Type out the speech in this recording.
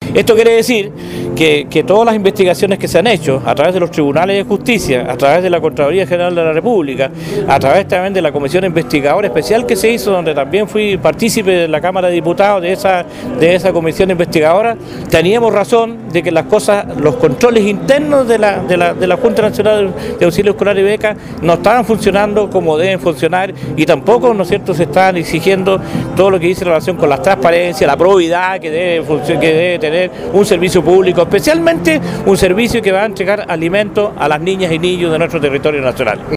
Esto quiere decir que todas las investigaciones que se han hecho a través de los tribunales de justicia, a través de la Contraloría General de la República, a través también de la Comisión Investigadora Especial que se hizo, donde también fui partícipe de la Cámara de Diputados de esa Comisión Investigadora, teníamos razón de que las cosas, los controles internos de la Junta Nacional de Auxilio Escolar y Becas no estaban funcionando como deben funcionar y tampoco, ¿no es cierto?, se estaban exigiendo todo lo que dice en relación con la transparencia, la probidad que debe tener un servicio público, especialmente un servicio que va a entregar alimentos a las niñas y niños de nuestro territorio nacional.